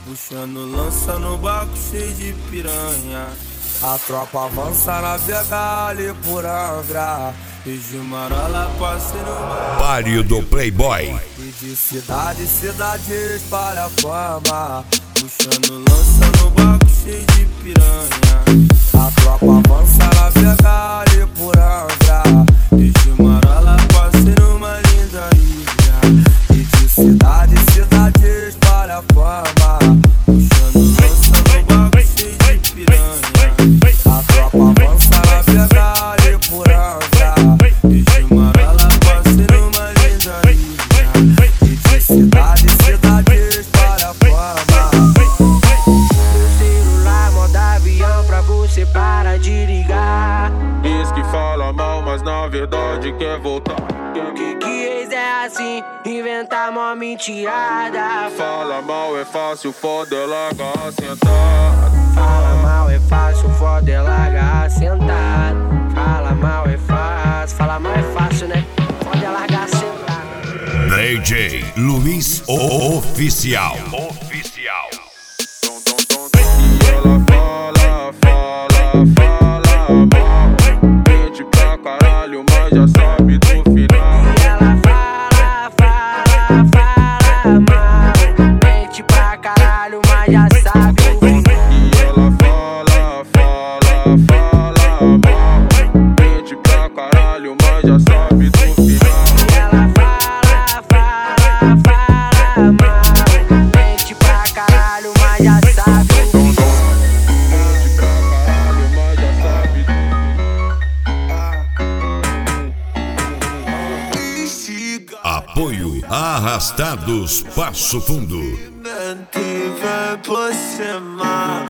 Puxando lança no barco cheio de piranha. A tropa avança na vega ali por Angra. E de Marola parceiro Páreo do Playboy. E de cidade em cidade espalha fama. Puxando lança no barco cheio de piranha. A tropa avança na vega ali por Angra. E de Marola parceiro uma linda ilha. E de cidade em cidade espalha fama. Puxando lança no barco cheio de piranha. A tropa avança na vega ali por Angra. E de Marola parceiro uma linda ilha. E de cidade em cidade espalha fama. Meu celular moda avião pra você parar de ligar. Diz que fala mal, mas na verdade quer voltar. Que ex é assim, inventar mó mentirada. Fala mal é fácil, foda é largar sentado. Fala mal é fácil, foda é largar sentado. Fala mal é fácil, né? Foda é largar sentado. DJ Luiz Oficial. E ela fala mal. Mente pra caralho, mas já sabe do final. E ela fala mal. Mente pra caralho, mas já sabe o final. E ela fala mal. Mente pra caralho, mas já sabe do final. E ela fala mal. Mente pra caralho, mas já sabe o final. Mente pra caralho, mas já sabe do Apoio Arrastados Passo Fundo. Vem por cima.